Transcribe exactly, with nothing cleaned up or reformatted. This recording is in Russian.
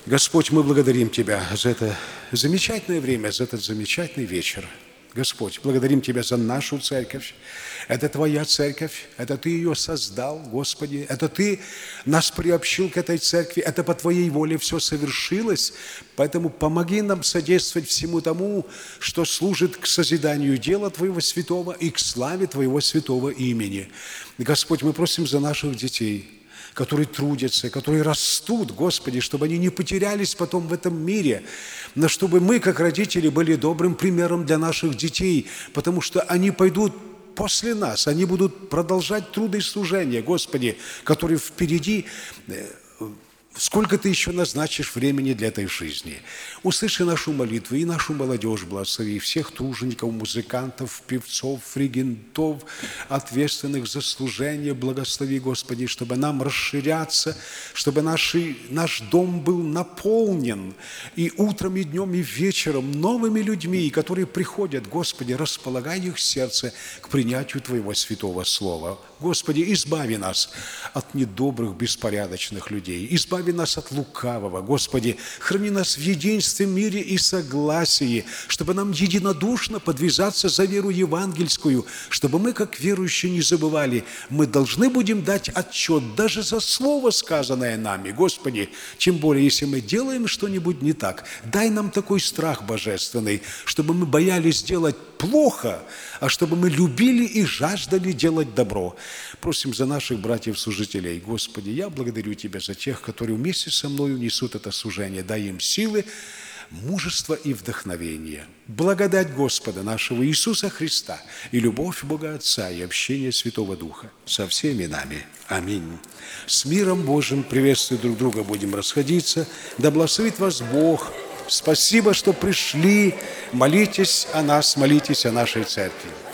Господь, мы благодарим Тебя за это замечательное время, за этот замечательный вечер. Господь, благодарим Тебя за нашу церковь. Это Твоя церковь, это Ты ее создал, Господи, это Ты нас приобщил к этой церкви, это по Твоей воле все совершилось, поэтому помоги нам содействовать всему тому, что служит к созиданию дела Твоего святого и к славе Твоего святого имени. Господь, мы просим за наших детей, которые трудятся, которые растут, Господи, чтобы они не потерялись потом в этом мире, но чтобы мы, как родители, были добрым примером для наших детей, потому что они пойдут после нас, они будут продолжать труды и служения, Господи, которые впереди. Сколько Ты еще назначишь времени для этой жизни? Услыши нашу молитву и нашу молодежь благослови, и всех тружеников, музыкантов, певцов, регентов, ответственных за служение, благослови, Господи, чтобы нам расширяться, чтобы наши, наш дом был наполнен и утром, и днем, и вечером новыми людьми, которые приходят, Господи, располагай их сердце к принятию Твоего святого слова. Господи, избави нас от недобрых, беспорядочных людей, избави нас от лукавого. Господи, храни нас в единстве, мире и согласии, чтобы нам единодушно подвязаться за веру евангельскую, чтобы мы, как верующие, не забывали, мы должны будем дать отчет даже за слово, сказанное нами. Господи, тем более, если мы делаем что-нибудь не так, дай нам такой страх божественный, чтобы мы боялись делать плохо, а чтобы мы любили и жаждали делать добро. Просим за наших братьев-служителей. Господи, я благодарю Тебя за тех, которые вместе со мною несут это служение. Дай им силы, мужество и вдохновение. Благодать Господа нашего Иисуса Христа и любовь Бога Отца и общение Святого Духа со всеми нами. Аминь. С миром Божьим, приветствуя друг друга, будем расходиться. Да благословит вас Бог. Спасибо, что пришли. Молитесь о нас, молитесь о нашей церкви.